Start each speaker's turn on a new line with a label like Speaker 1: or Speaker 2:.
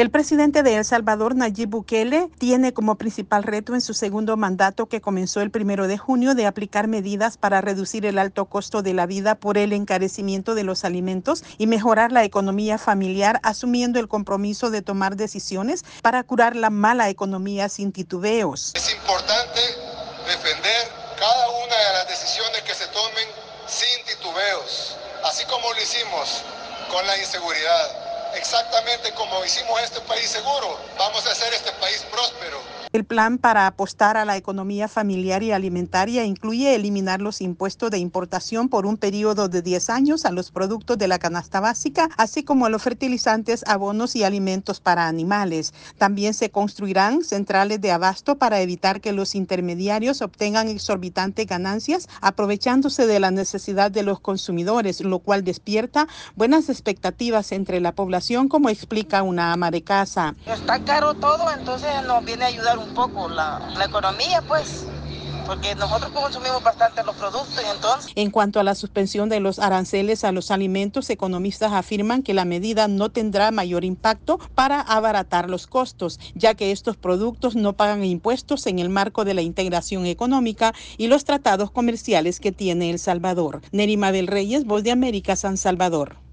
Speaker 1: El presidente de El Salvador, Nayib Bukele, tiene como principal reto en su segundo mandato, que comenzó el 1 de junio, de aplicar medidas para reducir el alto costo de la vida por el encarecimiento de los alimentos y mejorar la economía familiar, asumiendo el compromiso de tomar decisiones para curar la mala economía sin titubeos.
Speaker 2: Es importante defender cada una de las decisiones que se tomen sin titubeos, así como lo hicimos con la inseguridad. Exactamente como hicimos este país seguro, vamos a hacer este país próspero.
Speaker 1: El plan para apostar a la economía familiar y alimentaria incluye eliminar los impuestos de importación por un periodo de 10 años a los productos de la canasta básica, así como a los fertilizantes, abonos y alimentos para animales. También se construirán centrales de abasto para evitar que los intermediarios obtengan exorbitantes ganancias, aprovechándose de la necesidad de los consumidores, lo cual despierta buenas expectativas entre la población, como explica una ama de casa.
Speaker 3: Está caro todo, entonces nos viene a ayudar un poco la economía, pues, porque nosotros consumimos bastante los productos. Entonces,
Speaker 1: en cuanto a la suspensión de los aranceles a los alimentos, economistas afirman que la medida no tendrá mayor impacto para abaratar los costos, ya que estos productos no pagan impuestos en el marco de la integración económica y los tratados comerciales que tiene El Salvador. Nerima del Reyes, Voz de América, San Salvador.